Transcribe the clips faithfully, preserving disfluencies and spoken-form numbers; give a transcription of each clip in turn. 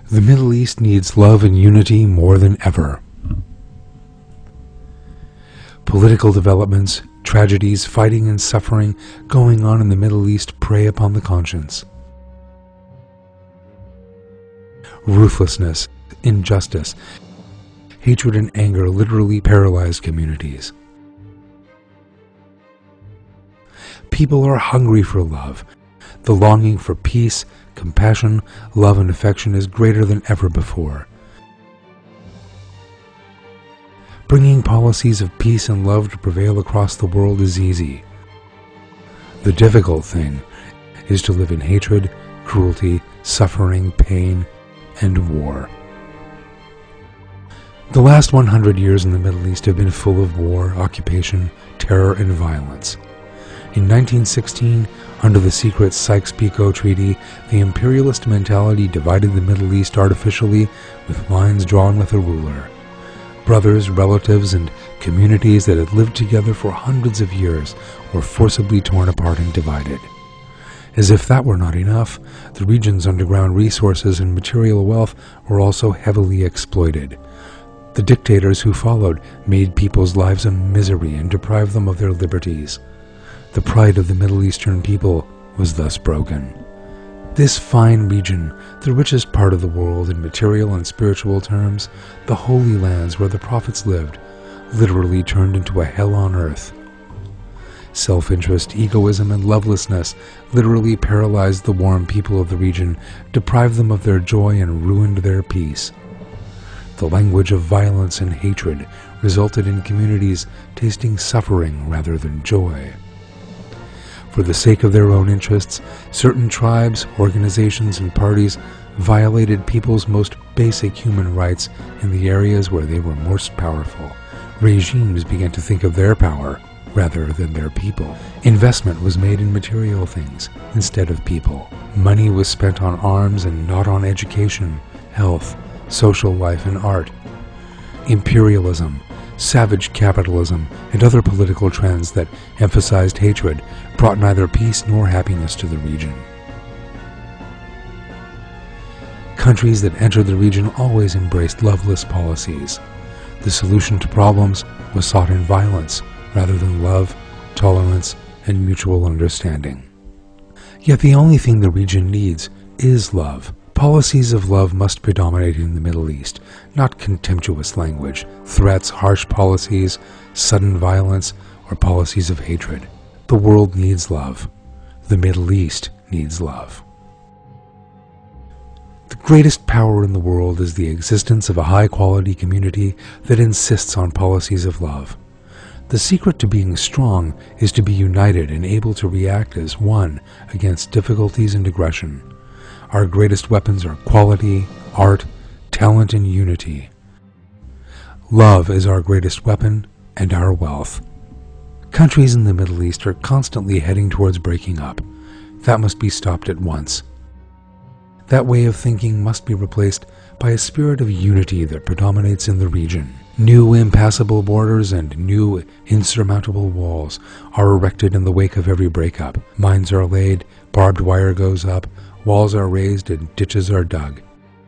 The Middle East needs love and unity more than ever. Political developments, tragedies, fighting and suffering going on in the Middle East prey upon the conscience. Ruthlessness, injustice, hatred and anger literally paralyze communities. People are hungry for love. The longing for peace, compassion, love and affection is greater than ever before. Bringing policies of peace and love to prevail across the world is easy. The difficult thing is to live in hatred, cruelty, suffering, pain, and war. The last one hundred years in the Middle East have been full of war, occupation, terror, and violence. In nineteen sixteen, under the secret Sykes-Picot Treaty, the imperialist mentality divided the Middle East artificially with lines drawn with a ruler. Brothers, relatives, and communities that had lived together for hundreds of years were forcibly torn apart and divided. As if that were not enough, the region's underground resources and material wealth were also heavily exploited. The dictators who followed made people's lives a misery and deprived them of their liberties. The pride of the Middle Eastern people was thus broken. This fine region, the richest part of the world in material and spiritual terms, the holy lands where the prophets lived, literally turned into a hell on earth. Self-interest, egoism, and lovelessness literally paralyzed the warm people of the region, deprived them of their joy, and ruined their peace. The language of violence and hatred resulted in communities tasting suffering rather than joy. For the sake of their own interests, certain tribes, organizations, and parties violated people's most basic human rights in the areas where they were most powerful. Regimes began to think of their power rather than their people. Investment was made in material things instead of people. Money was spent on arms and not on education, health, social life, and art. Imperialism, savage capitalism, and other political trends that emphasized hatred brought neither peace nor happiness to the region. Countries that entered the region always embraced loveless policies. The solution to problems was sought in violence rather than love, tolerance, and mutual understanding. Yet the only thing the region needs is love. Policies of love must predominate in the Middle East, not contemptuous language, threats, harsh policies, sudden violence, or policies of hatred. The world needs love. The Middle East needs love. The greatest power in the world is the existence of a high-quality community that insists on policies of love. The secret to being strong is to be united and able to react as one against difficulties and aggression. Our greatest weapons are quality, art, talent, and unity. Love is our greatest weapon and our wealth. Countries in the Middle East are constantly heading towards breaking up. That must be stopped at once. That way of thinking must be replaced by a spirit of unity that predominates in the region. New impassable borders and new insurmountable walls are erected in the wake of every breakup. Mines are laid, barbed wire goes up, walls are raised, and ditches are dug.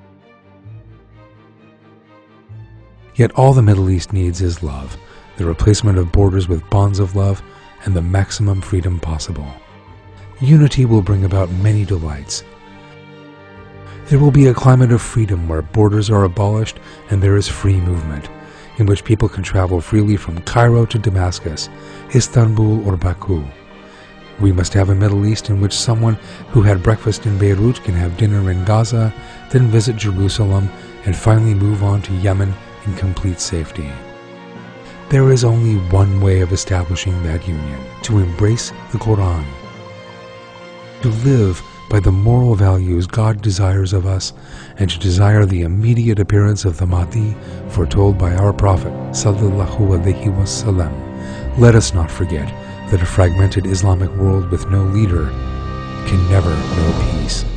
Yet all the Middle East needs is love, the replacement of borders with bonds of love, and the maximum freedom possible. Unity will bring about many delights. There will be a climate of freedom where borders are abolished and there is free movement, in which people can travel freely from Cairo to Damascus, Istanbul, or Baku. We must have a Middle East in which someone who had breakfast in Beirut can have dinner in Gaza, then visit Jerusalem, and finally move on to Yemen in complete safety. There is only one way of establishing that union: to embrace the Quran, to live by the moral values God desires of us, and to desire the immediate appearance of the Mahdi foretold by our Prophet Sallallahu Alaihi Wasallam. Let us not forget that a fragmented Islamic world with no leader can never know peace.